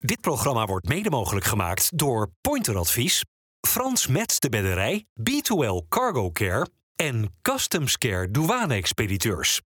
Dit programma wordt mede mogelijk gemaakt door Pointer Advies, Frans Metz de Bedderij, B2L Cargo Care en Customs Care Douane-expediteurs.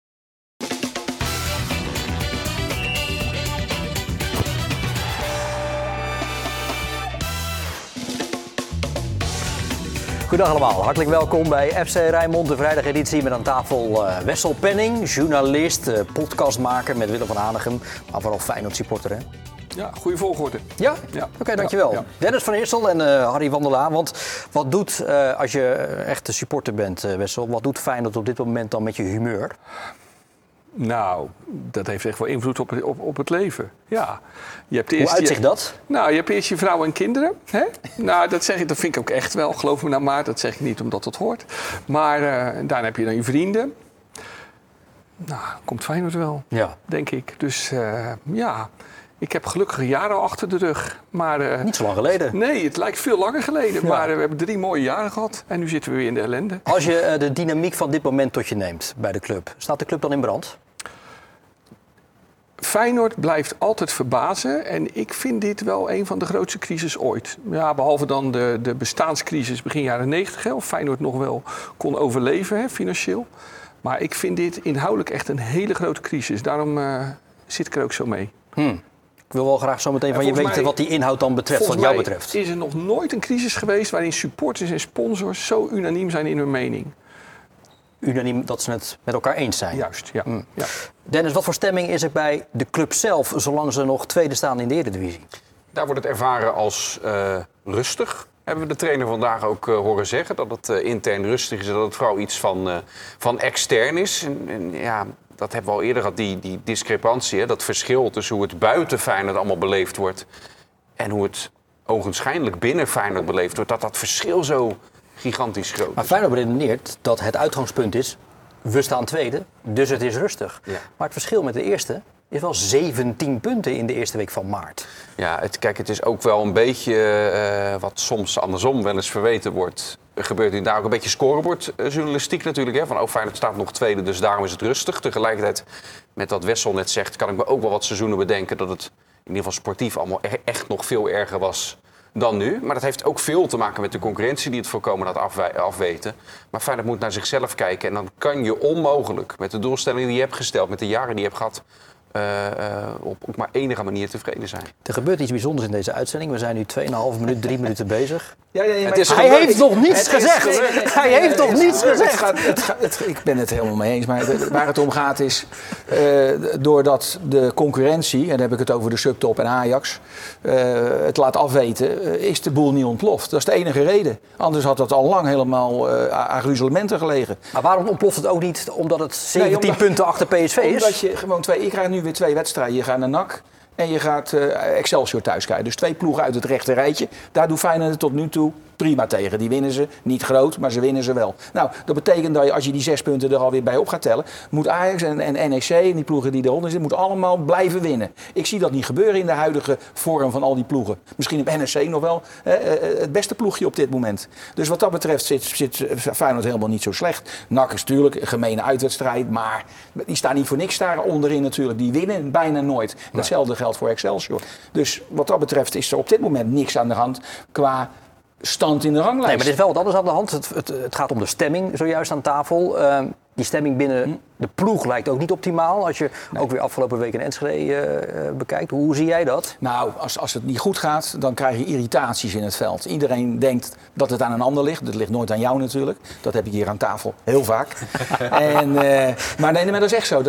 Goedendag allemaal, hartelijk welkom bij FC Rijnmond, de vrijdageditie met aan tafel Wessel Penning, journalist, podcastmaker met Willem van Hanegem, maar vooral Feyenoord supporter, hè? Ja, goede volgorde. Ja? Oké, dankjewel. Ja. Dennis van Eersel en Harry van der Laan. Want wat doet, als je echt een supporter bent, Wessel, wat doet Feyenoord op dit moment dan met je humeur? Nou, dat heeft echt wel invloed op het leven. Ja. Hoe uitzicht dat? Nou, je hebt eerst je vrouw en kinderen. Hè? Nou, dat vind ik ook echt wel. Geloof me nou maar, dat zeg ik niet omdat het hoort. Maar daarna heb je dan je vrienden. Nou, komt Feyenoord wel, denk ik. Dus ja, ik heb gelukkige jaren achter de rug. Maar, niet zo lang geleden. Nee, het lijkt veel langer geleden. Ja. Maar we hebben 3 mooie jaren gehad. En nu zitten we weer in de ellende. Als je de dynamiek van dit moment tot je neemt bij de club, staat de club dan in brand? Feyenoord blijft altijd verbazen en ik vind dit wel een van de grootste crises ooit. Ja, behalve dan de bestaanscrisis begin jaren 90, hè, of Feyenoord nog wel kon overleven, hè, financieel. Maar ik vind dit inhoudelijk echt een hele grote crisis. Daarom zit ik er ook zo mee. Ik wil wel graag zo meteen van je weten wat die inhoud dan betreft, wat jou betreft. Is er nog nooit een crisis geweest waarin supporters en sponsors zo unaniem zijn in hun mening. Unaniem dat ze het met elkaar eens zijn. Juist, ja. Ja. Dennis, wat voor stemming is er bij de club zelf, zolang ze nog tweede staan in de Eredivisie? Daar wordt het ervaren als rustig. Hebben we de trainer vandaag ook horen zeggen. Dat het intern rustig is en dat het vooral iets van extern is. En ja, dat hebben we al eerder gehad, die discrepantie. Hè, dat verschil tussen hoe het buiten Feyenoord allemaal beleefd wordt en hoe het ogenschijnlijk binnen Feyenoord beleefd wordt. Dat verschil zo gigantisch groot. Maar Feyenoord redeneert dat het uitgangspunt is, we staan tweede, dus het is rustig. Ja. Maar het verschil met de eerste is wel 17 punten in de eerste week van maart. Ja, het is ook wel een beetje wat soms andersom wel eens verweten wordt. Er gebeurt nu daar ook een beetje scorebordjournalistiek natuurlijk. Hè? Van Feyenoord staat nog tweede, dus daarom is het rustig. Tegelijkertijd, met wat Wessel net zegt, kan ik me ook wel wat seizoenen bedenken dat het in ieder geval sportief allemaal echt nog veel erger was dan nu. Maar dat heeft ook veel te maken met de concurrentie die het voorkomen had afweten. Maar Feyenoord moet naar zichzelf kijken. En dan kan je onmogelijk met de doelstellingen die je hebt gesteld, met de jaren die je hebt gehad, op maar enige manier tevreden zijn. Er gebeurt iets bijzonders in deze uitzending. We zijn nu 2,5 minuut, 3 minuten bezig. Ja, hij heeft nog niets gezegd. Hij heeft nog niets gezegd. Ik ben het helemaal mee eens. Maar waar het om gaat is, doordat de concurrentie, en dan heb ik het over de subtop en Ajax, het laat afweten, is de boel niet ontploft. Dat is de enige reden. Anders had dat al lang helemaal aan gruzelementen gelegen. Maar waarom ontploft het ook niet? Omdat het 17 punten achter PSV is? Omdat je gewoon je krijgt nu weer 2 wedstrijden. Je gaat naar NAC en je gaat Excelsior thuis krijgen. Dus 2 ploegen uit het rechte rijtje. Daar doet Feyenoord het tot nu toe prima tegen. Die winnen ze. Niet groot, maar ze winnen ze wel. Nou, dat betekent dat je, als je die 6 punten er alweer bij op gaat tellen, moet Ajax en NEC en die ploegen die eronder zitten, moeten allemaal blijven winnen. Ik zie dat niet gebeuren in de huidige vorm van al die ploegen. Misschien op NEC nog wel het beste ploegje op dit moment. Dus wat dat betreft zit Feyenoord helemaal niet zo slecht. NAC is natuurlijk een gemene uitwedstrijd, maar die staan niet voor niks daar onderin natuurlijk. Die winnen bijna nooit. Datzelfde geldt voor Excelsior. Dus wat dat betreft is er op dit moment niks aan de hand qua stand in de ranglijst. Nee, maar er is wel wat anders aan de hand. Het gaat om de stemming zojuist aan tafel. Die stemming binnen de ploeg lijkt ook niet optimaal. Als je ook weer afgelopen week in Enschede bekijkt. Hoe zie jij dat? Nou, als het niet goed gaat, dan krijg je irritaties in het veld. Iedereen denkt dat het aan een ander ligt. Dat ligt nooit aan jou natuurlijk. Dat heb ik hier aan tafel heel vaak. Maar dat is echt zo.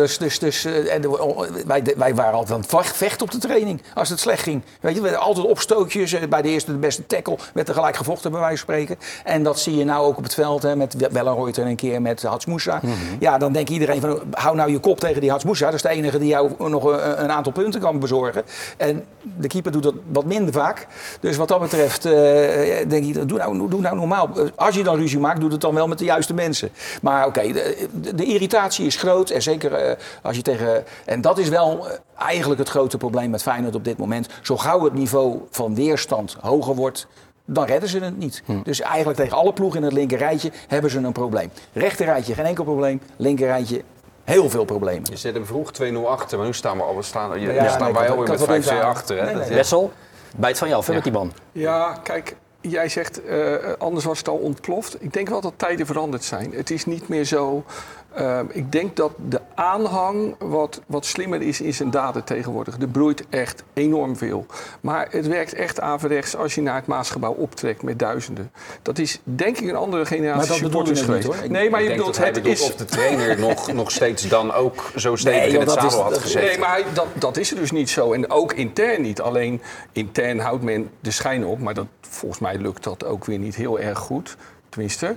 Wij waren altijd aan het vechten op de training. Als het slecht ging. Weet je, altijd opstootjes. Bij de eerste de beste tackle werd er gelijk gevochten bij wijze van spreken. En dat zie je nou ook op het veld. Hè, met Wellenreuter een keer met Hatsmoussa. Ja, dan denkt iedereen van, hou nou je kop tegen die Hatsmoussa. Dat is de enige die jou nog een aantal punten kan bezorgen. En de keeper doet dat wat minder vaak. Dus wat dat betreft denk ik, doe nou normaal. Als je dan ruzie maakt, doe het dan wel met de juiste mensen. Maar oké, de irritatie is groot. En zeker als je tegen... En dat is wel eigenlijk het grote probleem met Feyenoord op dit moment. Zo gauw het niveau van weerstand hoger wordt, dan redden ze het niet. Dus eigenlijk tegen alle ploegen in het linker rijtje hebben ze een probleem. Rechter rijtje geen enkel probleem. Linker rijtje Heel veel problemen. Je zet hem vroeg 2-0 achter, maar nu staan wij ik alweer met 5-2 achter. Hè? Wessel, bijt van jou, met die man. Ja, kijk, jij zegt anders was het al ontploft. Ik denk wel dat tijden veranderd zijn. Het is niet meer zo... ik denk dat de aanhang wat slimmer is in zijn daden tegenwoordig. Er broeit echt enorm veel. Maar het werkt echt averechts als je naar het Maasgebouw optrekt met duizenden. Dat is denk ik een andere generatie supporters geweest. Niet, hoor. Nee, maar je bedoelt, het is... Of de trainer nog steeds dan ook zo stevig in het zadel had gezet. Nee, maar dat is er dus niet zo. En ook intern niet. Alleen intern houdt men de schijn op. Maar volgens mij lukt dat ook weer niet heel erg goed. Tenminste...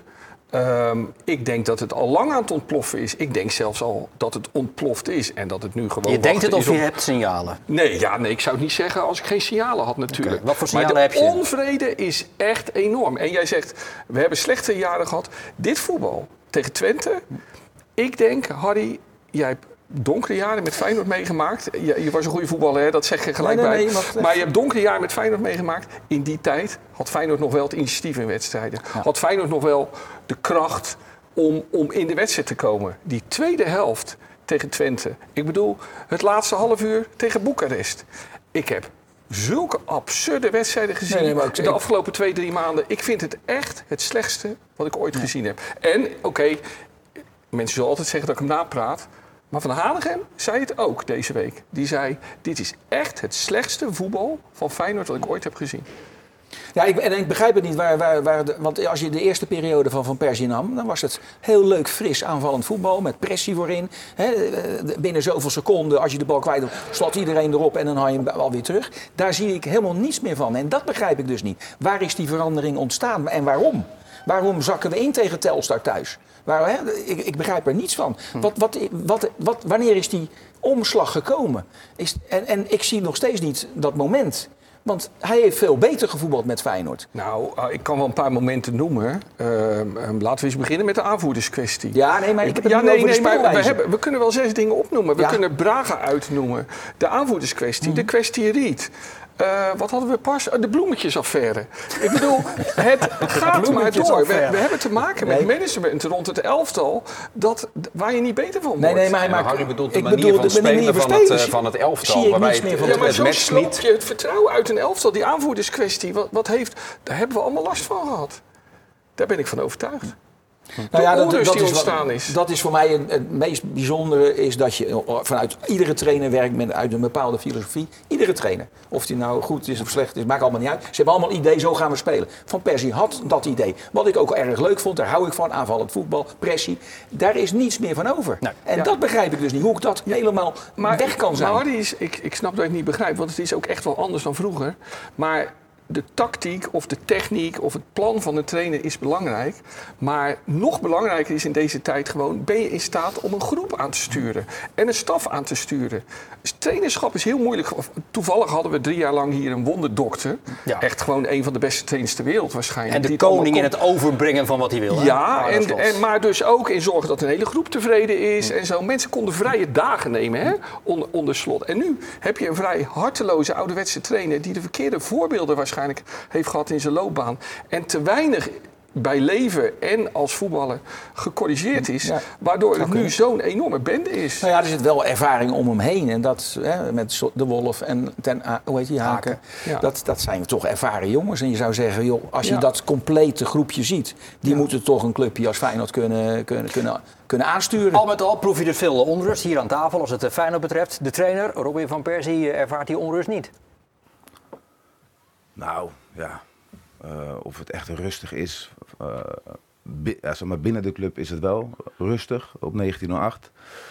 ik denk dat het al lang aan het ontploffen is. Ik denk zelfs al dat het ontploft is en dat het nu gewoon. Je denkt het of je hebt signalen? Nee, ik zou het niet zeggen als ik geen signalen had natuurlijk. Okay. Wat voor signalen heb je? Maar de onvrede is echt enorm. En jij zegt, we hebben slechte jaren gehad. Dit voetbal tegen Twente. Ik denk, Harry, jij hebt donkere jaren met Feyenoord meegemaakt. Je was een goede voetballer, hè? Dat zeg je gelijk bij. Maar je hebt donkere jaren met Feyenoord meegemaakt. In die tijd had Feyenoord nog wel het initiatief in wedstrijden. Ja. Had Feyenoord nog wel de kracht om in de wedstrijd te komen. Die tweede helft tegen Twente. Ik bedoel, het laatste half uur tegen Boekarest. Ik heb zulke absurde wedstrijden gezien de afgelopen 2-3 maanden. Ik vind het echt het slechtste wat ik ooit gezien heb. En, mensen zullen altijd zeggen dat ik hem napraat. Maar Van Hanegem zei het ook deze week. Die zei, dit is echt het slechtste voetbal van Feyenoord dat ik ooit heb gezien. Ja, ik begrijp het niet. Want als je de eerste periode van Van Persie nam... dan was het heel leuk, fris, aanvallend voetbal... met pressie voorin. Binnen zoveel seconden, als je de bal kwijt doet... slaat iedereen erop en dan haal je hem alweer terug. Daar zie ik helemaal niets meer van. En dat begrijp ik dus niet. Waar is die verandering ontstaan en waarom? Waarom zakken we in tegen Telstar thuis? Ik begrijp er niets van. Wanneer is die omslag gekomen? En ik zie nog steeds niet dat moment. Want hij heeft veel beter gevoetbald met Feyenoord. Nou, ik kan wel een paar momenten noemen. Laten we eens beginnen met de aanvoerderskwestie. Ja, nee, maar ik heb het niet over de speelwijze. We kunnen wel 6 dingen opnoemen. We kunnen Braga uitnoemen. De aanvoerderskwestie, de kwestie Riet. Wat hadden we pas? De bloemetjesaffaire. Ik bedoel, het gaat maar door. We hebben te maken met management rond het elftal waar je niet beter van wordt. Nee, maar hij maakt... Harry bedoelt de manier van spelen van het elftal. Waarbij zo sloop je het vertrouwen uit een elftal. Die aanvoerderskwestie, daar hebben we allemaal last van gehad. Daar ben ik van overtuigd. Dat is voor mij het meest bijzondere, is dat je vanuit iedere trainer werkt uit een bepaalde filosofie. Iedere trainer. Of die nou goed is of slecht is, maakt allemaal niet uit. Ze hebben allemaal een idee, zo gaan we spelen. Van Persie had dat idee. Wat ik ook erg leuk vond, daar hou ik van, aanvallend voetbal, pressie. Daar is niets meer van over. Dat begrijp ik dus niet, hoe ik dat helemaal weg kan zijn. Maar ik snap dat ik het niet begrijp, want het is ook echt wel anders dan vroeger. Maar de tactiek of de techniek of het plan van de trainer is belangrijk. Maar nog belangrijker is in deze tijd gewoon... ben je in staat om een groep aan te sturen. En een staf aan te sturen. Dus trainerschap is heel moeilijk. Toevallig hadden we 3 jaar lang hier een wonderdokter. Ja. Echt gewoon een van de beste trainers ter wereld waarschijnlijk. En de koning in het overbrengen van wat hij wil. Hè? Ja, maar dus ook in zorgen dat een hele groep tevreden is. En zo. Mensen konden vrije dagen nemen onder slot. En nu heb je een vrij harteloze ouderwetse trainer... die de verkeerde voorbeelden waarschijnlijk heeft gehad in zijn loopbaan. En te weinig bij leven en als voetballer gecorrigeerd is. Ja. Waardoor het nu zo'n enorme bende is. Nou ja, er zit wel ervaring om hem heen. En dat met de Wolf en Haken. Ja. Dat zijn toch ervaren jongens. En je zou zeggen, joh, als je dat complete groepje ziet... die moeten toch een clubje als Feyenoord kunnen aansturen. Al met al proef je er veel onrust hier aan tafel als het Feyenoord betreft. De trainer, Robin van Persie, ervaart die onrust niet. Nou, ja. Of het echt rustig is. Binnen de club is het wel rustig op 1908.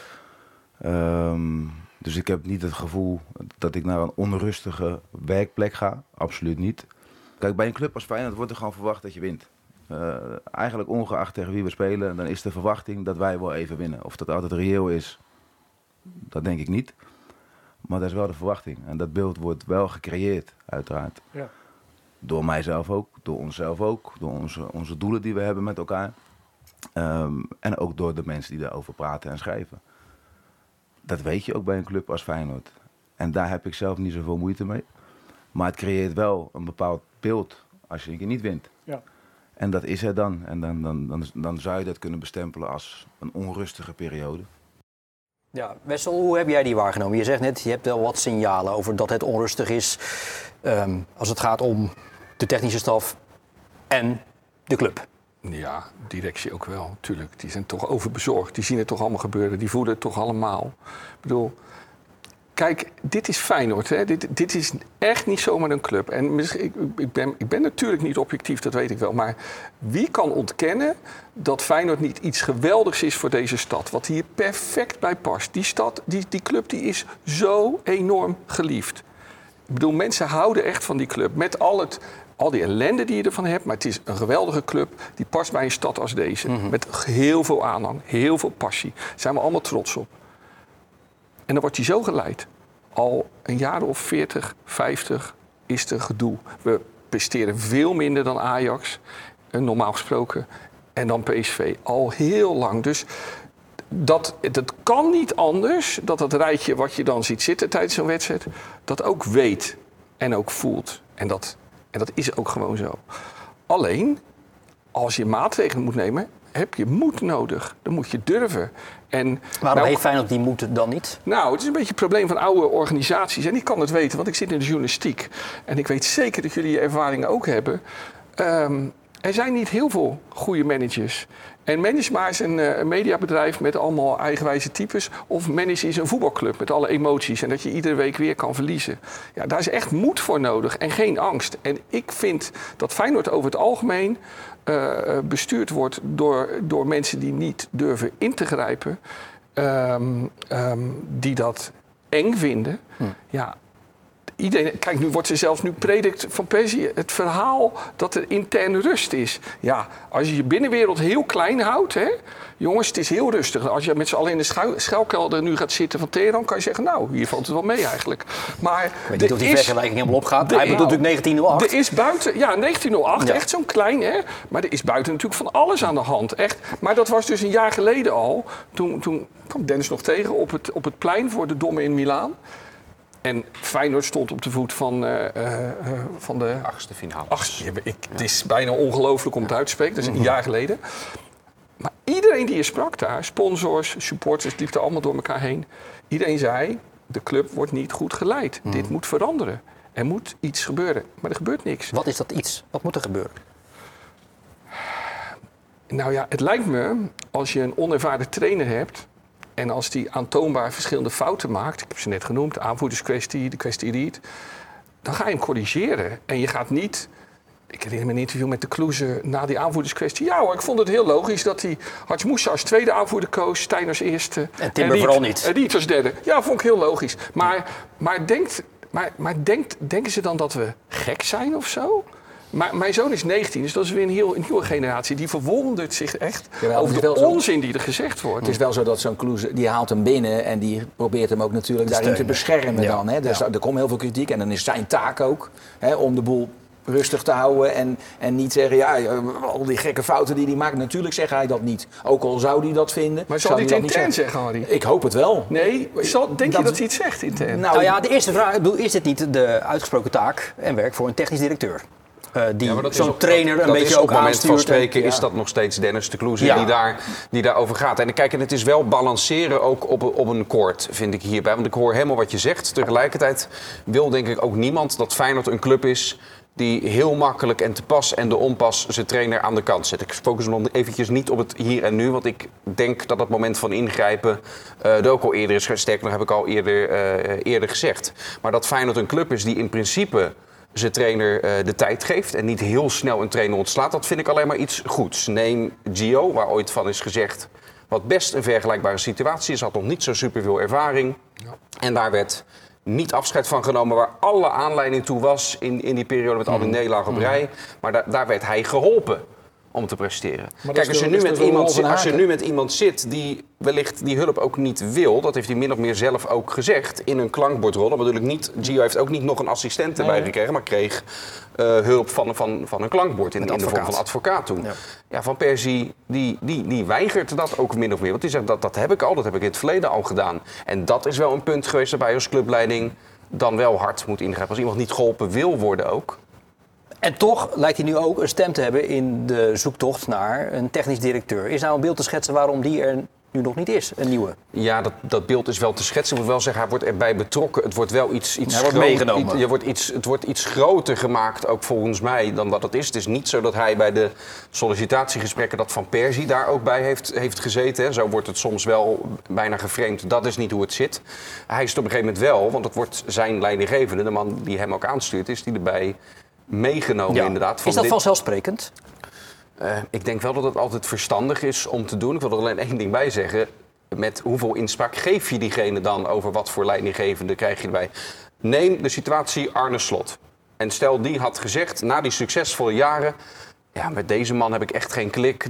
Dus ik heb niet het gevoel dat ik naar een onrustige werkplek ga. Absoluut niet. Kijk, bij een club als Feyenoord wordt er gewoon verwacht dat je wint. Eigenlijk ongeacht tegen wie we spelen, dan is de verwachting dat wij wel even winnen. Of dat altijd reëel is, dat denk ik niet. Maar dat is wel de verwachting. En dat beeld wordt wel gecreëerd, uiteraard. Ja. Door mijzelf ook, door onszelf ook, door onze doelen die we hebben met elkaar. En ook door de mensen die daarover praten en schrijven. Dat weet je ook bij een club als Feyenoord. En daar heb ik zelf niet zoveel moeite mee. Maar het creëert wel een bepaald beeld als je een keer niet wint. Ja. En dat is er dan. En dan zou je dat kunnen bestempelen als een onrustige periode. Ja, Wessel, hoe heb jij die waargenomen? Je zegt net, je hebt wel wat signalen over dat het onrustig is als het gaat om de technische staf en de club. Ja, directie ook wel, natuurlijk. Die zijn toch overbezorgd. Die zien het toch allemaal gebeuren. Die voelen het toch allemaal. Ik bedoel, kijk, dit is Feyenoord. Hè? Dit is echt niet zomaar een club. En ik ben natuurlijk niet objectief, dat weet ik wel. Maar wie kan ontkennen dat Feyenoord niet iets geweldigs is voor deze stad? Wat hier perfect bij past. Die stad, die club, die is zo enorm geliefd. Ik bedoel, mensen houden echt van die club. Met al die ellende die je ervan hebt. Maar het is een geweldige club. Die past bij een stad als deze. Mm-hmm. Met heel veel aanhang. Heel veel passie. Daar zijn we allemaal trots op. En dan wordt hij zo geleid. Al een jaar of 40, 50 is er gedoe. We presteren veel minder dan Ajax. Normaal gesproken. En dan PSV. Al heel lang. Dus dat kan niet anders. Dat rijtje wat je dan ziet zitten tijdens zo'n wedstrijd. Dat ook weet. En ook voelt. En dat is ook gewoon zo. Alleen, als je maatregelen moet nemen, heb je moed nodig. Dan moet je durven. En waarom heeft Feyenoord die moed dan niet? Nou, het is een beetje een probleem van oude organisaties. En ik kan het weten, want ik zit in de journalistiek. En ik weet zeker dat jullie ervaringen ook hebben. Er zijn niet heel veel goede managers. En manage maar eens een mediabedrijf met allemaal eigenwijze types. Of manage is een voetbalclub met alle emoties. En dat je iedere week weer kan verliezen. Ja, daar is echt moed voor nodig en geen angst. En ik vind dat Feyenoord over het algemeen bestuurd wordt door mensen die niet durven in te grijpen. Die dat eng vinden. Ja. Iedereen, kijk, nu wordt er zelfs predikt van Persie het verhaal dat er interne rust is. Ja, als je je binnenwereld heel klein houdt, hè, jongens, het is heel rustig. Als je met z'n allen in de schuilkelder nu gaat zitten van Teheran, kan je zeggen, nou, hier valt het wel mee eigenlijk. Maar ik weet niet of die vergelijking helemaal opgaat. Hij bedoelt natuurlijk 1908. Er is buiten, ja, 1908, ja. Echt zo'n klein, hè. Maar er is buiten natuurlijk van alles aan de hand, echt. Maar dat was dus een jaar geleden al. Toen kwam Dennis nog tegen op het plein voor de Domme in Milaan. En Feyenoord stond op de voet van de achtste finale. Het is bijna ongelooflijk om het uit te spreken. Dat is een jaar geleden. Maar iedereen die je sprak daar, sponsors, supporters, liepen allemaal door elkaar heen. Iedereen zei, de club wordt niet goed geleid. Dit moet veranderen. Er moet iets gebeuren. Maar er gebeurt niks. Wat is dat iets? Wat moet er gebeuren? Nou ja, het lijkt me, als je een onervaren trainer hebt. En als die aantoonbaar verschillende fouten maakt, ik heb ze net genoemd, de aanvoerderskwestie, de kwestie Riet, dan ga je hem corrigeren. En je gaat niet, ik herinner me een interview met de Kloeze na die aanvoerderskwestie. Ja hoor, ik vond het heel logisch dat hij Hats Moussa als tweede aanvoerder koos, Stijn als eerste. En Timber vooral niet. En Riet als derde. Ja, vond ik heel logisch. Maar denken ze dan dat we gek zijn of zo? Maar mijn zoon is 19, dus dat is weer een nieuwe generatie. Die verwondert zich echt over de onzin die er gezegd wordt. Het is wel zo dat zo'n Kloeze, die haalt hem binnen en die probeert hem ook natuurlijk daarin te beschermen dan. Hè? Dus er komt heel veel kritiek en dan is zijn taak ook om de boel rustig te houden en niet zeggen, al die gekke fouten die hij maakt. Natuurlijk zegt hij dat niet. Ook al zou hij dat vinden. Maar zal hij het intern zeggen, Harry? Ik hoop het wel. Nee, denk je dat hij het zegt intern? Nou ja, de eerste vraag, is dit niet de uitgesproken taak en werk voor een technisch directeur? Zo'n trainer een beetje ook op het moment van spreken en, is dat nog steeds Dennis de Kloeze die daarover gaat. En kijk, het is wel balanceren ook op een koord, vind ik hierbij. Want ik hoor helemaal wat je zegt. Tegelijkertijd wil denk ik ook niemand dat Feyenoord een club is die heel makkelijk en te pas en de onpas zijn trainer aan de kant zet. Ik focus nog eventjes niet op het hier en nu, want ik denk dat het moment van ingrijpen er ook al eerder is. Sterker nog, heb ik al eerder gezegd. Maar dat Feyenoord een club is die in principe zijn trainer de tijd geeft en niet heel snel een trainer ontslaat, dat vind ik alleen maar iets goeds. Neem Gio, waar ooit van is gezegd, wat best een vergelijkbare situatie is, had nog niet zo superveel ervaring. Ja. En daar werd niet afscheid van genomen, waar alle aanleiding toe was in die periode met al die nederlagen op rij. Maar daar werd hij geholpen om te presteren. Kijk, als je nu met iemand zit die wellicht die hulp ook niet wil, dat heeft hij min of meer zelf ook gezegd, in een klankbordrol. Dat bedoel ik niet, Gio heeft ook niet nog een assistent erbij gekregen, maar kreeg hulp van een klankbord in de vorm van advocaat toen. Ja, Van Persie, die weigert dat ook min of meer. Want die zegt, dat heb ik in het verleden al gedaan. En dat is wel een punt geweest waarbij als clubleiding dan wel hard moet ingrijpen. Als iemand niet geholpen wil worden ook. En toch lijkt hij nu ook een stem te hebben in de zoektocht naar een technisch directeur. Is nou een beeld te schetsen waarom die er nu nog niet is, een nieuwe. Ja, dat beeld is wel te schetsen. Ik moet wel zeggen, hij wordt erbij betrokken. Het wordt wel iets hij wordt meegenomen. Het wordt iets groter gemaakt, ook volgens mij, dan dat het is. Het is niet zo dat hij bij de sollicitatiegesprekken dat Van Persie daar ook bij heeft gezeten. Hè. Zo wordt het soms wel bijna geframed. Dat is niet hoe het zit. Hij is het op een gegeven moment wel, want het wordt zijn leidinggevende, de man die hem ook aanstuurt, is die erbij meegenomen inderdaad. Is dat vanzelfsprekend? Ik denk wel dat het altijd verstandig is om te doen. Ik wil er alleen één ding bij zeggen. Met hoeveel inspraak geef je diegene dan over wat voor leidinggevende krijg je erbij? Neem de situatie Arne Slot. En stel die had gezegd, na die succesvolle jaren, ja, met deze man heb ik echt geen klik,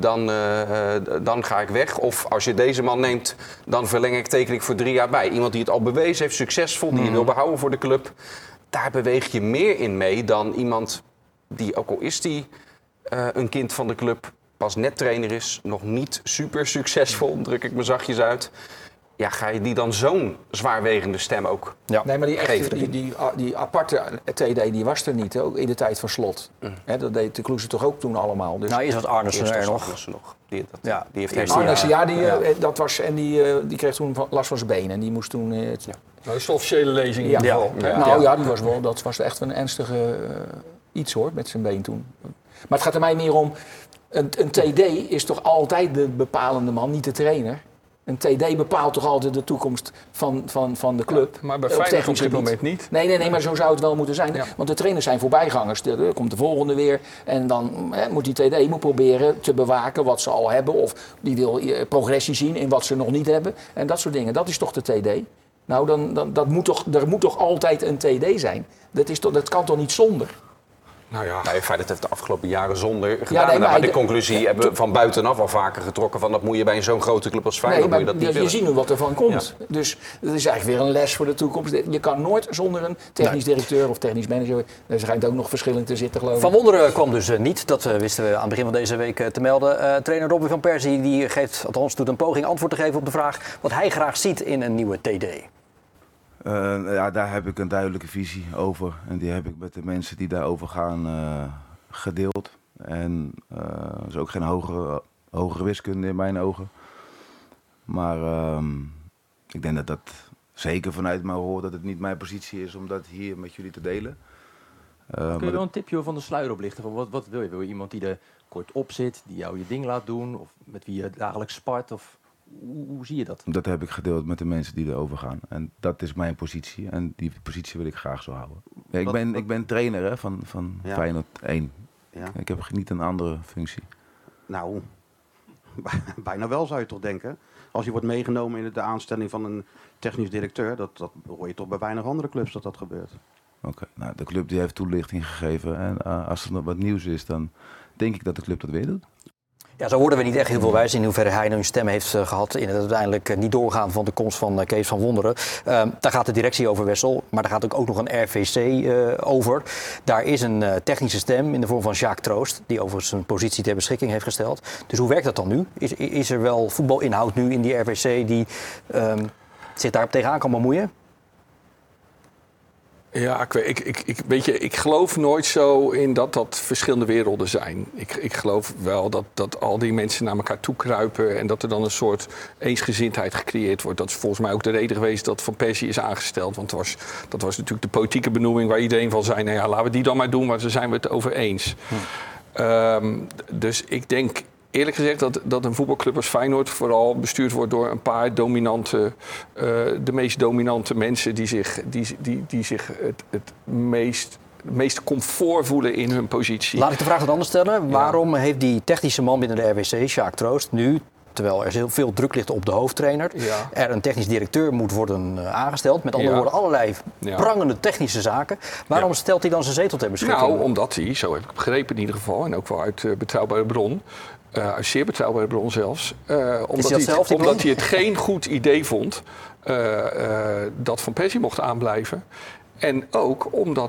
dan ga ik weg. Of als je deze man neemt, dan teken ik voor 3 jaar bij. Iemand die het al bewezen heeft, succesvol, die je wil behouden voor de club. Daar beweeg je meer in mee dan iemand die, ook al is die een kind van de club, pas net trainer is, nog niet super succesvol, druk ik me zachtjes uit. Ja, ga je die dan zo'n zwaarwegende stem ook Nee, maar geven? die aparte TD die was er niet, ook in de tijd van Slot. Dat deed de Kloeze toch ook toen allemaal. Dus nou, is wat Arnissen er nog. Die heeft Arnissen, dat was, en die kreeg toen last van zijn benen. En die moest toen... Dat is de officiële lezing in ieder geval. Dat was echt een ernstige iets hoor, met zijn been toen. Maar het gaat er mij meer om, een TD is toch altijd de bepalende man, niet de trainer. Een TD bepaalt toch altijd de toekomst van de club. Maar bij Feyenoord op dit moment niet. Nee, maar zo zou het wel moeten zijn. Ja. Want de trainers zijn voorbijgangers. Er komt de volgende weer. En dan moet die TD proberen te bewaken wat ze al hebben. Of die wil progressie zien in wat ze nog niet hebben. En dat soort dingen. Dat is toch de TD? Nou, er moet toch altijd een TD zijn? Dat kan toch niet zonder? Nou ja, Feyenoord heeft de afgelopen jaren zonder gedaan. Maar de conclusie hebben we van buitenaf al vaker getrokken van dat moet je bij zo'n grote club als Feyenoord je ziet nu wat er van komt. Ja. Dus dat is eigenlijk weer een les voor de toekomst. Je kan nooit zonder een technisch directeur of technisch manager. Er schijnt ook nog verschillen te zitten, geloof ik. Van Wonderen kwam dus niet. Dat wisten we aan het begin van deze week te melden. Trainer Robin van Persie die geeft, althans doet een poging antwoord te geven op de vraag wat hij graag ziet in een nieuwe TD. Daar heb ik een duidelijke visie over. En die heb ik met de mensen die daarover gaan gedeeld. En dat is ook geen hogere wiskunde in mijn ogen. Maar ik denk dat zeker vanuit mij hoort dat het niet mijn positie is om dat hier met jullie te delen. Kun je wel een tipje van de sluier oplichten? Wat wil je? Wil je iemand die er kort op zit, die jou je ding laat doen? Of met wie je dagelijks spart? Of hoe zie je dat? Dat heb ik gedeeld met de mensen die erover gaan. En dat is mijn positie. En die positie wil ik graag zo houden. Ja, ik ben trainer van Feyenoord 1. Ja. Ik heb niet een andere functie. Nou, bijna wel zou je toch denken. Als je wordt meegenomen in de aanstelling van een technisch directeur, dat hoor je toch bij weinig andere clubs dat gebeurt. Oké, nou de club die heeft toelichting gegeven. En als er nog wat nieuws is, dan denk ik dat de club dat weer doet. Ja, zo worden we niet echt heel veel wijs in hoeverre hij een stem heeft gehad in het uiteindelijk niet doorgaan van de komst van Kees van Wonderen. Daar gaat de directie over, Wessel, maar daar gaat ook nog een RVC over. Daar is een technische stem in de vorm van Jacques Troost, die overigens zijn positie ter beschikking heeft gesteld. Dus hoe werkt dat dan nu? Is er wel voetbalinhoud nu in die RVC die zich daar tegenaan kan bemoeien? Ja, ik geloof nooit zo in dat verschillende werelden zijn. Ik geloof wel dat al die mensen naar elkaar toe kruipen en dat er dan een soort eensgezindheid gecreëerd wordt. Dat is volgens mij ook de reden geweest dat Van Persie is aangesteld. Want dat was natuurlijk de politieke benoeming waar iedereen van zei, nou ja, laten we die dan maar doen, maar daar zijn we het over eens. Dus ik denk eerlijk gezegd dat een voetbalclub als Feyenoord vooral bestuurd wordt door een paar dominante, de meest dominante mensen die zich het meeste comfort voelen in hun positie. Laat ik de vraag wat anders stellen. Ja. Waarom heeft die technische man binnen de RWC, Jacques Troost, nu, terwijl er heel veel druk ligt op de hoofdtrainer, er een technisch directeur moet worden aangesteld. Met andere woorden, allerlei prangende technische zaken. Waarom stelt hij dan zijn zetel ter beschikking? Nou, omdat hij, zo heb ik begrepen in ieder geval, en ook wel uit betrouwbare bron, uit zeer betrouwbare bron zelfs, omdat hij het geen goed idee vond dat Van Persie mocht aanblijven. En ook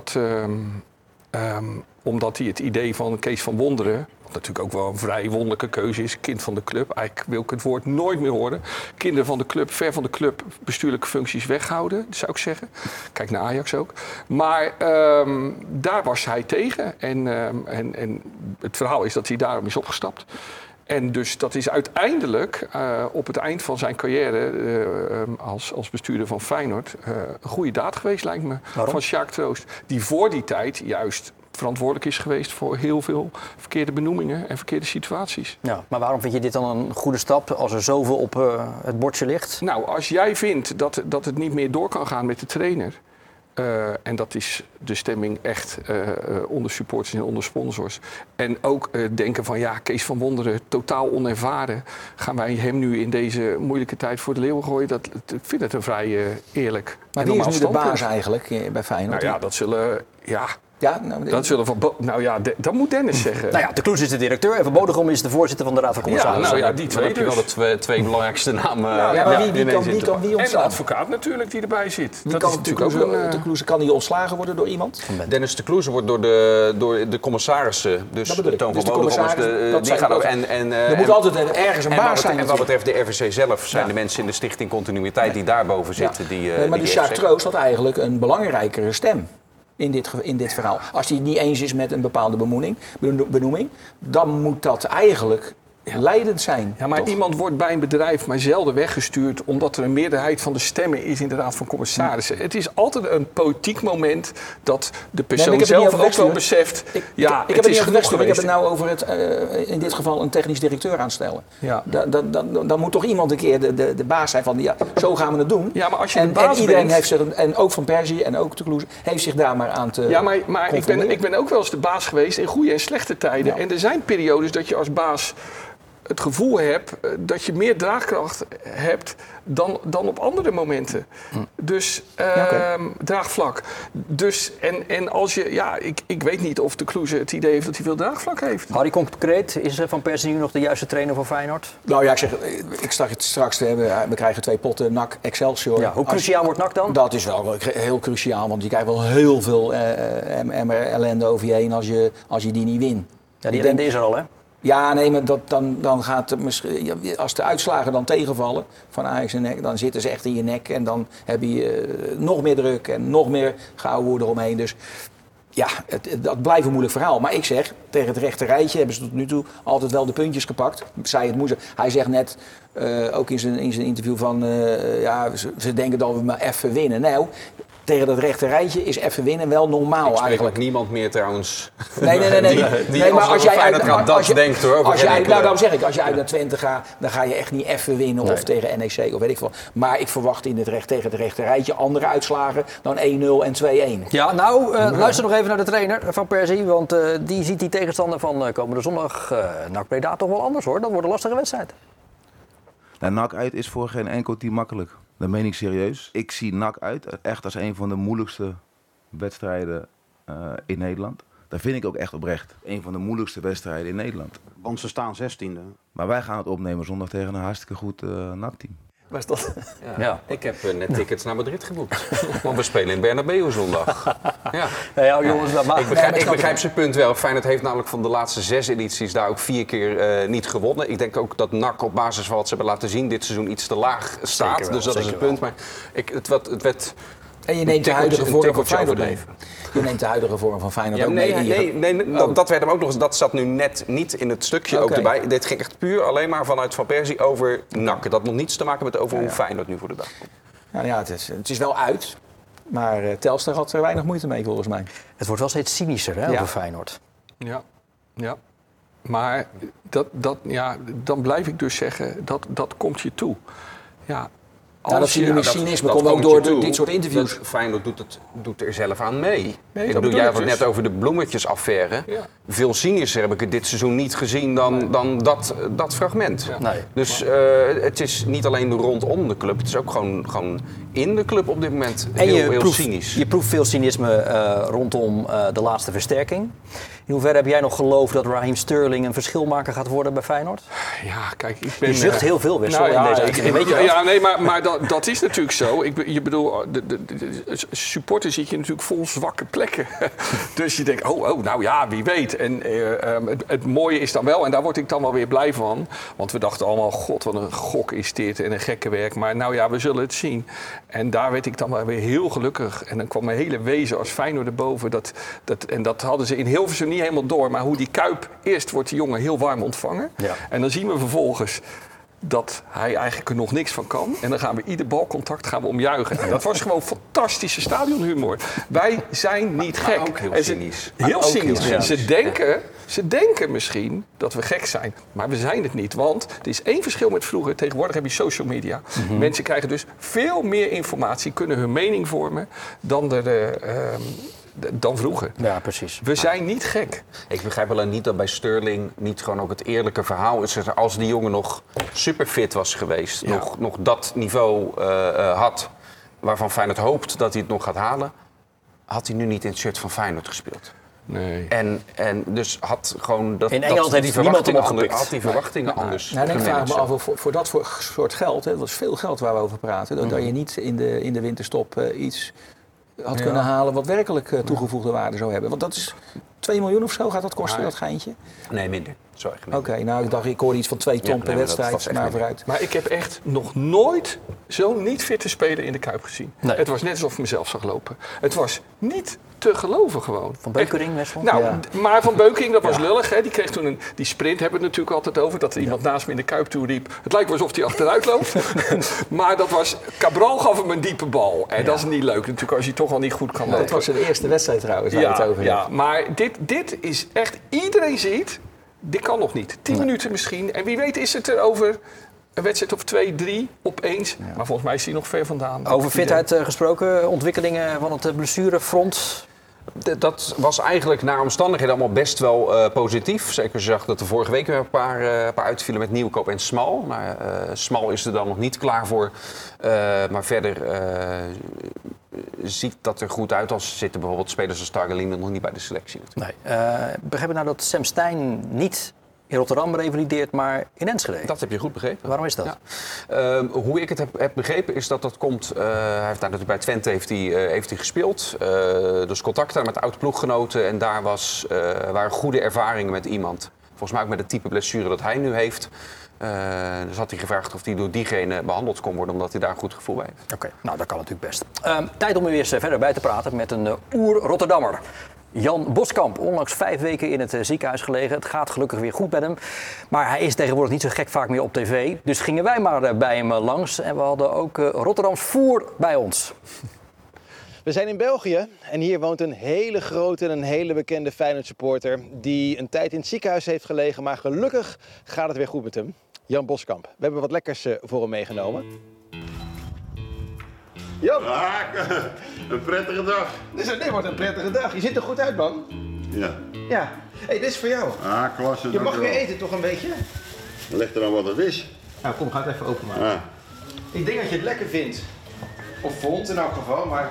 omdat hij het idee van Kees van Wonderen, wat natuurlijk ook wel een vrij wonderlijke keuze is, kind van de club, eigenlijk wil ik het woord nooit meer horen, kinderen van de club, ver van de club, bestuurlijke functies weghouden, zou ik zeggen. Kijk naar Ajax ook. Maar daar was hij tegen en het verhaal is dat hij daarom is opgestapt. En dus dat is uiteindelijk op het eind van zijn carrière als bestuurder van Feyenoord een goede daad geweest, lijkt me. Waarom? Van Sjaak Troost. Die voor die tijd juist verantwoordelijk is geweest voor heel veel verkeerde benoemingen en verkeerde situaties. Ja, maar waarom vind je dit dan een goede stap als er zoveel op het bordje ligt? Nou, als jij vindt dat het niet meer door kan gaan met de trainer, en dat is de stemming echt onder supporters en onder sponsors. En ook denken van Kees van Wonderen, totaal onervaren. Gaan wij hem nu in deze moeilijke tijd voor de leeuwen gooien? Ik vind het een vrij eerlijk. Maar wie is nu de baas eigenlijk bij Feyenoord? Nou ja, dat zullen... Ja, dat moet Dennis zeggen. Nou ja, de Kloes is de directeur en Van Bodegom is de voorzitter van de Raad van Commissarissen. Die twee wel de twee belangrijkste namen. Maar wie kan en ontslaan? de advocaat natuurlijk die erbij zit. De Kloes, kan die ontslagen worden door iemand? Dennis de Kloeze wordt door de commissarissen, dus Toon van Bodegom, die gaan ook. Er moet altijd ergens een baas zijn. En wat betreft de RVC zelf zijn de mensen in de stichting Continuïteit die daarboven zitten. Maar die Sjaak Troost had eigenlijk een belangrijkere stem in dit verhaal. Als hij het niet eens is met een bepaalde benoeming, dan moet dat eigenlijk leidend zijn. Ja, maar toch? iemand wordt bij een bedrijf maar zelden weggestuurd omdat er een meerderheid van de stemmen is in de Raad van Commissarissen. Het is altijd een politiek moment dat de persoon zelf ook wel beseft. Ik heb het niet over wegsturen. Ik heb het nou over in dit geval een technisch directeur aanstellen. Ja. Dan moet toch iemand een keer de baas zijn van zo gaan we het doen. Ja, maar als je en de baas iedereen bent, heeft zich, en ook Van Persie en ook de Kloes, heeft zich daar maar aan te maar ik ben ook wel eens de baas geweest in goede en slechte tijden. Ja. En er zijn periodes dat je als baas het gevoel hebt dat je meer draagkracht hebt dan op andere momenten. Dus draagvlak. Dus, en als je... ik weet niet of de Kloeze het idee heeft dat hij veel draagvlak heeft. Harry, concreet, is Van Persie nu nog de juiste trainer voor Feyenoord? Nou ja, ik sta het straks te hebben. We krijgen 2 potten, NAC, Excelsior. Ja, hoe cruciaal wordt NAC dan? Dat is wel heel cruciaal, want je krijgt wel heel veel ellende over je heen als je die niet wint. Ja, die ellende is er al, hè? Ja, nee, maar dan gaat het misschien, als de uitslagen dan tegenvallen van Ajax en NEC, dan zitten ze echt in je nek en dan heb je nog meer druk en nog meer gehouden eromheen. Dus ja, dat blijft een moeilijk verhaal. Maar ik zeg, tegen het rechte rijtje hebben ze tot nu toe altijd wel de puntjes gepakt. Hij zegt net, ook in zijn interview van, ze denken dat we maar even winnen. Nou, tegen dat rechte rijtje is even winnen wel normaal eigenlijk. Ik spreek niemand meer trouwens. Nee, maar als jij denkt hoor. Daarom zeg ik, als je uit naar Twente gaat, dan ga je echt niet even winnen of tegen NEC of weet ik veel. Maar ik verwacht tegen het rechte rijtje andere uitslagen dan 1-0 en 2-1. Ja, luister nog even naar de trainer van Persie, want die ziet die tegenstander van komende zondag NAC Breda toch wel anders hoor. Dat wordt een lastige wedstrijd. NAC uit is voor geen enkel team makkelijk. Dat meen ik serieus. Ik zie NAC uit echt als een van de moeilijkste wedstrijden in Nederland. Dat vind ik ook echt oprecht. Een van de moeilijkste wedstrijden in Nederland. Want ze staan 16e. Maar wij gaan het opnemen zondag tegen een hartstikke goed NAC-team. Waar is dat? Ja. Ik heb net tickets naar Madrid geboekt. Want we spelen in Bernabeu zondag. Ja, jongens, ik begrijp zijn punt wel. Feyenoord heeft namelijk van de laatste 6 edities daar ook 4 keer niet gewonnen. Ik denk ook dat NAC op basis van wat ze hebben laten zien dit seizoen iets te laag staat. Wel, dus dat is het punt. Maar het werd... En je neemt de huidige vorm van Feyenoord mee. Je neemt de huidige vorm van Feyenoord ook mee. Nee, dat werd hem ook nog eens. Dat zat nu net niet in het stukje ook erbij. Dit ging echt puur alleen maar vanuit Van Persie over NAC. Dat had nog niets te maken met over hoe Feyenoord nu voor de dag komt. Nou ja, het is wel uit. Maar Telstar had er weinig moeite mee volgens mij. Het wordt wel steeds cynischer hè, over Feyenoord. Ja. Maar dan blijf ik dus zeggen, dat komt je toe. Ja. Dat cynisme komt ook door dit soort interviews. Feyenoord doet er zelf aan mee. Jij had het net over de bloemetjesaffaire. Ja. Veel cynischer heb ik het dit seizoen niet gezien dan dat fragment. Ja. Nee. Dus het is niet alleen rondom de club, het is ook gewoon in de club op dit moment heel cynisch. Je proeft veel cynisme rondom de laatste versterking. In hoeverre heb jij nog geloof dat Raheem Sterling een verschilmaker gaat worden bij Feyenoord? Ja, kijk, je zucht heel veel, Wessel, in deze uitzending. Weet je maar dat is natuurlijk zo. Je bedoel, de supporter zit je natuurlijk vol zwakke plekken. Dus je denkt, nou ja, wie weet. En het mooie is dan wel, en daar word ik dan wel weer blij van. Want we dachten allemaal, god, wat een gok is dit en een gekke werk. Maar nou ja, we zullen het zien. En daar werd ik dan wel weer heel gelukkig. En dan kwam mijn hele wezen als Feyenoord erboven. En dat hadden ze in Hilversum niet helemaal door. Maar hoe die Kuip, eerst wordt die jongen heel warm ontvangen. Ja. En dan zien we vervolgens dat hij eigenlijk er nog niks van kan. En dan gaan we ieder balcontact omjuichen. En dat was gewoon fantastische stadionhumor. Wij zijn niet gek. Ook heel cynisch. Heel cynisch. Ja. Ze denken misschien dat we gek zijn. Maar we zijn het niet. Want er is één verschil met vroeger. Tegenwoordig heb je social media. Mm-hmm. Mensen krijgen dus veel meer informatie. Kunnen hun mening vormen dan vroeger. Ja, precies. We zijn niet gek. Ik begrijp alleen niet dat bij Sterling niet gewoon ook het eerlijke verhaal is. Als die jongen nog superfit was geweest, nog dat niveau had waarvan Feyenoord hoopt dat hij het nog gaat halen, had hij nu niet in het shirt van Feyenoord gespeeld. Nee. En dus had gewoon dat. In Engeland heeft niemand hem opgepikt. Had die verwachtingen anders. Nou, ik vraag me af voor dat soort geld, dat was veel geld waar we over praten, dat je niet in de winterstop iets had kunnen halen wat werkelijk toegevoegde waarde zou hebben. Want dat is 2 miljoen of zo gaat dat kosten, dat geintje? Nee, minder. Oké, nou ik hoorde iets van 2 ton per wedstrijd, maar vooruit. Maar ik heb echt nog nooit zo'n niet fitte speler in de Kuip gezien. Nee. Het was net alsof ik mezelf zag lopen. Het was niet te geloven gewoon. Van Beukering, Wessel? Maar Van Beukering, dat was lullig. Hè? Die kreeg toen die sprint, hebben we het natuurlijk altijd over. Dat er iemand naast me in de Kuip toe riep. Het lijkt wel alsof hij achteruit loopt. Maar dat was, Cabral gaf hem een diepe bal. En dat is niet leuk natuurlijk als je toch al niet goed kan lopen. Dat was zijn eerste wedstrijd trouwens, waar je het over hebt. Ja, maar dit is echt, iedereen ziet, dit kan nog niet. 10 minuten misschien. En wie weet is het er over een wedstrijd of 2, 3 opeens. Ja. Maar volgens mij is hij nog ver vandaan. Over fitheid gesproken, ontwikkelingen van het blessurefront. Dat was eigenlijk naar omstandigheden allemaal best wel positief. Zeker als je zag dat er vorige week weer een paar uitvielen met Nieuwkoop en Smal. Nou, Smal is er dan nog niet klaar voor. Maar verder ziet dat er goed uit. Als zitten bijvoorbeeld spelers als Targelino nog niet bij de selectie. Nee. Begrijp ik nou dat Sam Stein niet in Rotterdam revalideert, maar in Enschede? Dat heb je goed begrepen. Waarom is dat? Ja. Hoe ik het heb begrepen is dat komt. Hij heeft daar natuurlijk bij Twente heeft hij gespeeld. Dus contacten met oud-ploeggenoten. En daar waren goede ervaringen met iemand. Volgens mij ook met het type blessure dat hij nu heeft. Dus had hij gevraagd of hij door diegene behandeld kon worden, omdat hij daar een goed gevoel bij heeft. Oké, nou dat kan natuurlijk best. Tijd om er weer verder bij te praten met een oer-Rotterdammer. Jan Boskamp, onlangs 5 weken in het ziekenhuis gelegen. Het gaat gelukkig weer goed met hem. Maar hij is tegenwoordig niet zo gek vaak meer op tv. Dus gingen wij maar bij hem langs. En we hadden ook Rotterdams voer bij ons. We zijn in België en hier woont een hele grote en een hele bekende Feyenoord supporter die een tijd in het ziekenhuis heeft gelegen, maar gelukkig gaat het weer goed met hem. Jan Boskamp. We hebben wat lekkers voor hem meegenomen. Jan! Ja, een prettige dag. Dit wordt een prettige dag. Je ziet er goed uit, man. Ja. Ja. Hé, dit is voor jou. Ah, klasse. Je mag weer eten, toch een beetje? Ligt er dan wat het is? Nou, kom, ga het even openmaken. Ah. Ik denk dat je het lekker vindt. Of vond in elk geval, maar...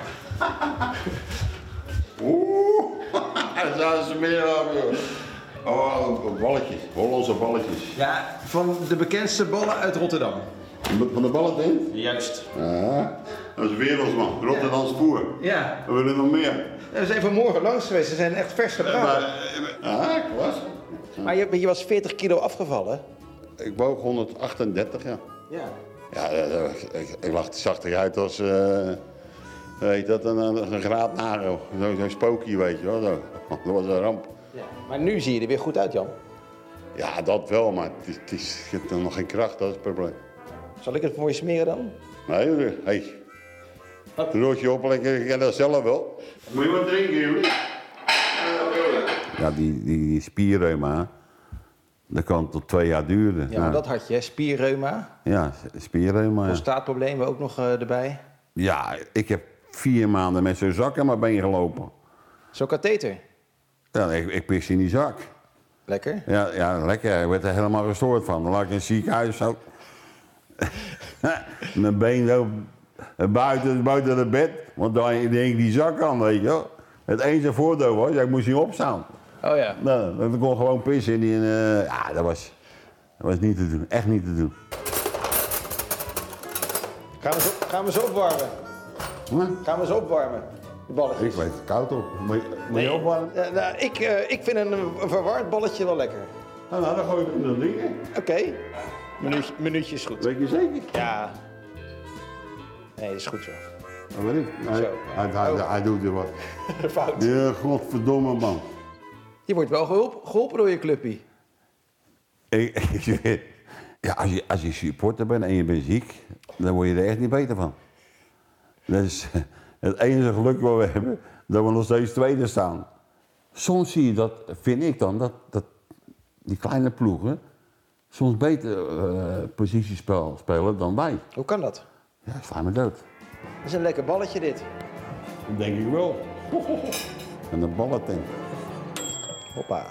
Oeh, daar zijn ze meer aan, joh. Oh, balletjes, Hollandse balletjes. Ja, van de bekendste ballen uit Rotterdam. Van de ballentent? Juist. Ja, dat is wereldsman, Rotterdams voer. Ja. We willen nog meer. Ja, we zijn vanmorgen langs geweest, ze zijn echt vers gebraden. Klas. Maar je was 40 kilo afgevallen. Ik woog 138, ja. Ja. Ja, ik zag eruit als, weet dat, een graadnagel. Zo'n spookje, weet je wel. Zo. Dat was een ramp. Ja. Maar nu zie je er weer goed uit, Jan. Ja, dat wel, maar je hebt nog geen kracht, dat is het probleem. Zal ik het voor je smeren dan? Nee, hey. Een roodje op, ik ken dat zelf wel. Moet je wat drinken, jullie? Ja, die spierreuma, dat kan tot 2 jaar duren. Ja, maar dat had je, spierreuma. Ja, spierreuma. Prostaatproblemen ook nog erbij. Ja, ik heb 4 maanden met zo'n zak in mijn been gelopen. Zo'n katheter? Ja, ik pis in die zak. Lekker? Ja, lekker. Ik werd er helemaal gestoord van. Dan lag ik in het ziekenhuis zo. Mijn been zo buiten het bed. Want dan denk ik die zak aan, weet je wel. Het enige voordeel was, ik moest niet opstaan. Oh ja. Nou, dan kon gewoon pissen. Ja, dat was niet te doen. Echt niet te doen. Gaan we ze opwarmen? Gaan we ze opwarmen? De balletjes. Ik weet het koud op. Moet je opwarmen? Nou, ik vind een verward balletje wel lekker. Nou, dan gooi je in dat ding. Oké. Minuutje is goed. Weet je zeker? Ja. Nee, dat is goed zo. Dat weet ik. Nee, hij doet er wat. Fout. Ja, godverdomme man. Je wordt wel geholpen door je clubpie. Ja, als je supporter bent en je bent ziek, dan word je er echt niet beter van. Dat is het enige geluk wat we hebben, dat we nog steeds tweede staan. Soms zie je dat, vind ik dan, dat die kleine ploegen soms beter positiespel spelen dan wij. Hoe kan dat? Ja, sla me dood. Dat is een lekker balletje dit. Dat denk ik wel. En een ballentank. Hoppa.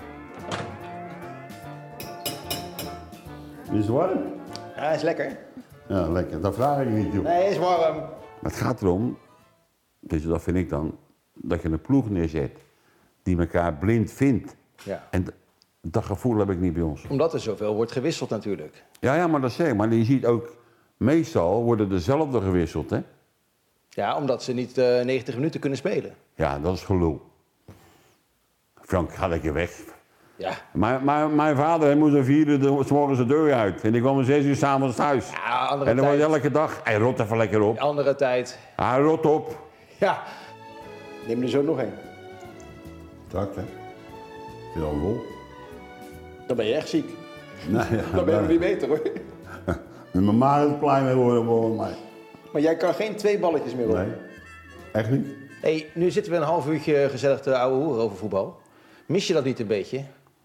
Is het warm? Ja, is lekker. Ja, lekker. Dat vraag ik niet, joh. Nee, is warm. Maar het gaat erom, dus dat vind ik dan, dat je een ploeg neerzet die elkaar blind vindt. Ja. En dat gevoel heb ik niet bij ons. Omdat er zoveel wordt gewisseld natuurlijk. Ja, maar dat zeg ik. Maar je ziet ook, meestal worden dezelfde gewisseld, hè? Ja, omdat ze niet 90 minuten kunnen spelen. Ja, dat is gelul. Frank, ga lekker weg. Ja. Maar mijn vader moest om 4 uur 's morgens de deur uit. En die kwam om 6 uur 's avonds thuis. Ja, andere en dan tijd. wordt elke dag, hij rot even lekker op. Andere tijd. Hij rot op. Ja. Neem er zo nog een. Dat, hè. Heel vol. Dan ben je echt ziek. Nee, ja, Dan ben je nog niet beter hoor. Mijn maag is kleiner geworden volgens mij. Maar jij kan geen 2 balletjes meer op. Nee, echt niet. Hey, nu zitten we een half uurtje gezellig te ouwe hoeren over voetbal. Mis je dat niet een beetje?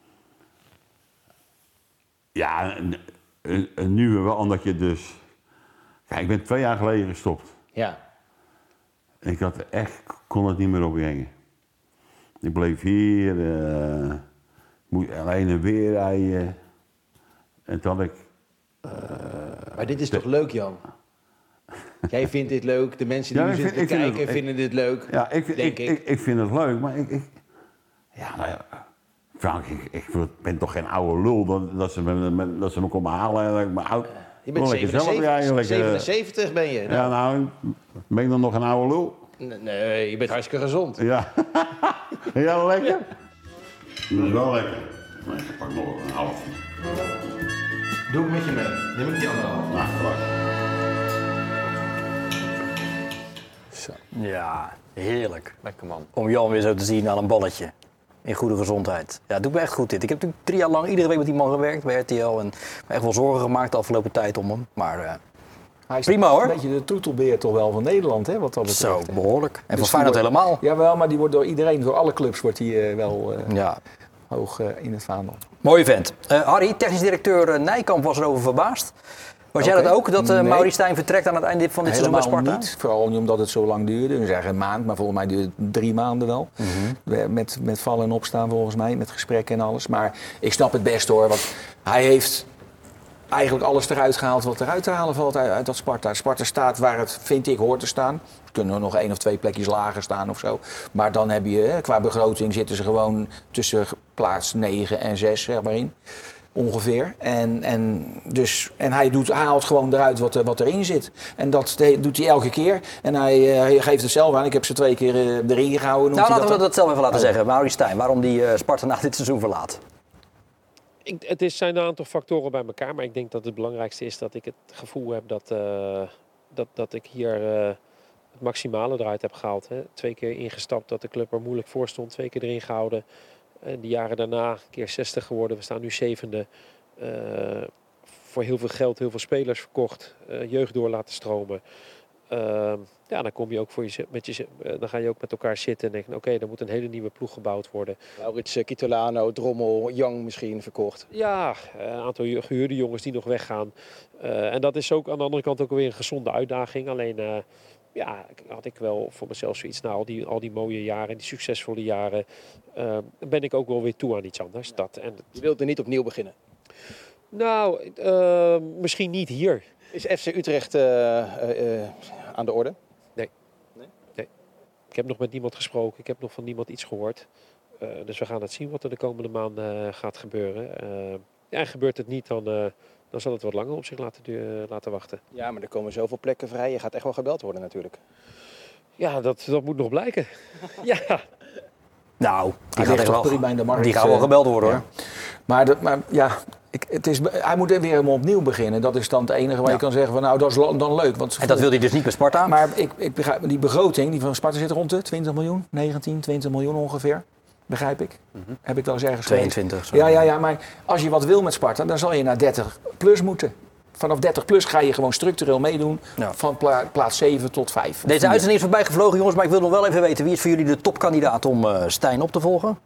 Ja, nu wel, omdat je dus... Kijk, ik ben 2 jaar geleden gestopt. Ja. Ik kon het niet meer opbrengen. Ik bleef hier, moest alleen en weer rijden. En toen had ik... Maar dit is toch leuk, Jan? Jij vindt dit leuk, de mensen die nu zitten te kijken vinden dit leuk, ja, denk ik. Ik vind het leuk, maar ja, nou ja, Frank, ik ben toch geen oude lul dat ze me komen halen en dat ik me oud... Je bent 77 ben je. Nou. Ja, nou, ben ik dan nog een oude lul? Nee, je bent hartstikke gezond. Ja. Ja, lekker? Dat is wel lekker. Maar ik pak nog een half. Doe ik met je mee. Neem ik die anderhalf. Nou, klaar. Ja, heerlijk. Lekker man. Om Jan weer zo te zien aan een balletje. In goede gezondheid. Ja, het doet me echt goed dit. Ik heb natuurlijk 3 jaar lang iedere week met die man gewerkt bij RTL. En me echt wel zorgen gemaakt de afgelopen tijd om hem. Maar Hij is prima hoor. Een beetje de troetelbeer toch wel van Nederland, hè, wat dat betreft. Zo, behoorlijk. En Dus van Feyenoord helemaal. Jawel, maar die wordt door iedereen, door alle clubs, wordt die wel hoog in het vaandel. Mooie vent. Harry, technisch directeur Nijkamp was erover verbaasd. Was jij dat ook, dat Mauri Stijn vertrekt aan het einde van dit seizoen bij Sparta? Helemaal niet, vooral niet omdat het zo lang duurde. We zeggen een maand, maar volgens mij duurde het 3 maanden wel. Met vallen en opstaan volgens mij, met gesprekken en alles. Maar ik snap het best hoor, want hij heeft eigenlijk alles eruit gehaald wat eruit te halen valt uit dat Sparta. Sparta staat waar het, vind ik, hoort te staan. Kunnen er nog 1 of 2 plekjes lager staan of zo. Maar dan heb je, qua begroting zitten ze gewoon tussen plaats 9 en 6, zeg maar in. Ongeveer. En hij haalt gewoon eruit wat erin zit. En dat doet hij elke keer. En hij geeft het zelf aan. Ik heb ze 2 keer erin gehouden. Nou, laten we dat zelf even laten zeggen. Mauri Stijn, waarom die Sparta na dit seizoen verlaat. Het zijn een aantal factoren bij elkaar. Maar ik denk dat het belangrijkste is dat ik het gevoel heb dat ik hier het maximale eruit heb gehaald. Hè. 2 keer ingestapt dat de club er moeilijk voor stond. 2 keer erin gehouden. De jaren daarna een keer 60 geworden. We staan nu 7e. Voor heel veel geld, heel veel spelers verkocht. Jeugd door laten stromen. Dan kom je ook dan ga je ook met elkaar zitten en denken, oké, er moet een hele nieuwe ploeg gebouwd worden. Laurits Kitolano, Drommel, Young misschien verkocht. Ja, een aantal gehuurde jongens die nog weggaan. En dat is ook aan de andere kant ook weer een gezonde uitdaging. Alleen had ik wel voor mezelf zoiets, al die mooie jaren, die succesvolle jaren, ben ik ook wel weer toe aan iets anders. Je wilt er niet opnieuw beginnen? Nou, misschien niet hier. Is FC Utrecht aan de orde? Nee. Ik heb nog met niemand gesproken. Ik heb nog van niemand iets gehoord. Dus we gaan het zien wat er de komende maanden gaat gebeuren. En gebeurt het niet, dan dan zal het wat langer op zich laten wachten. Ja, maar er komen zoveel plekken vrij. Je gaat echt wel gebeld worden natuurlijk. Ja, dat moet nog blijken. Ja. Nou, die gaat toch prima in de markt. Die gaan wel gebeld worden hoor. Maar hij moet weer helemaal opnieuw beginnen. Dat is dan het enige waar je kan zeggen van nou, dat is dan leuk. Want en dat wil hij dus niet bij Sparta? Maar ik begrijp, die begroting die van Sparta zit rond de 20 miljoen, 19, 20 miljoen ongeveer. Begrijp ik. Heb ik wel eens ergens 22. Ja, maar als je wat wil met Sparta, dan zal je naar 30 plus moeten. Vanaf 30 plus ga je gewoon structureel meedoen van plaats 7 tot 5. Deze uitzending is voorbij gevlogen, jongens, maar ik wil nog wel even weten, wie is voor jullie de topkandidaat om Stijn op te volgen?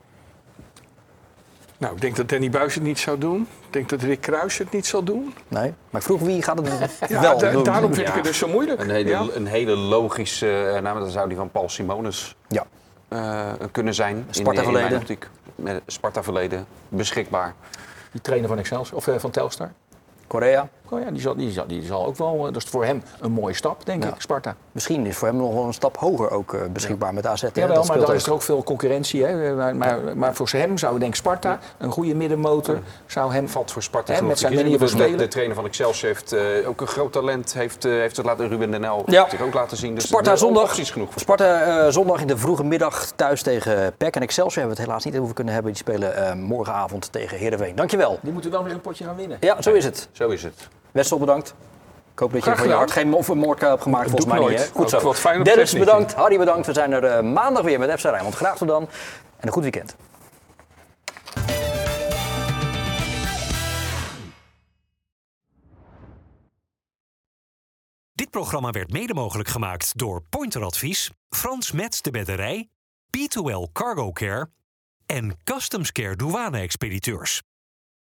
Nou, ik denk dat Danny Buijs het niet zou doen. Ik denk dat Rick Kruijs het niet zal doen. Nee, maar ik vroeg wie gaat het wel doen? Daarom vind ik het dus zo moeilijk. Een hele logische naam, dan zou die van Paul Simonis kunnen zijn. Sparta-verleden. Met Sparta-verleden, beschikbaar. Die trainer van Excelsior, of van Telstar. Korea. Die zal ook wel, dat is voor hem een mooie stap, denk ik, Sparta. Misschien is voor hem nog wel een stap hoger ook beschikbaar met AZ. Jawel, maar dan is er ook veel concurrentie. Hè? Maar voor hem zou, denk ik, Sparta, een goede middenmotor, zou hem... Valt voor Sparta met zijn manier van spelen. De trainer van Excelsior heeft ook een groot talent. Heeft het laten, Ruben Den Uyl heeft zich ook laten zien. Dus Sparta zondag, genoeg. Sparta zondag in de vroege middag thuis tegen PEC. En Excelsior hebben we het helaas niet over kunnen hebben. Die spelen morgenavond tegen Heerenveen. Dankjewel. Die moeten wel weer een potje gaan winnen. Ja, zo is het. Zo is het. Wessel, bedankt. Ik hoop dat je van je hart geen moordkuil hebt gemaakt, volgens mij niet. Hè? Goed zo. Dennis, bedankt. Harry, bedankt. We zijn er maandag weer met FC Rijnmond. Graag tot dan. En een goed weekend. Dit programma werd mede mogelijk gemaakt door Pointer Advies, Frans Metz de Bedderij, B2L Cargo Care en Customs Care Douane Expediteurs.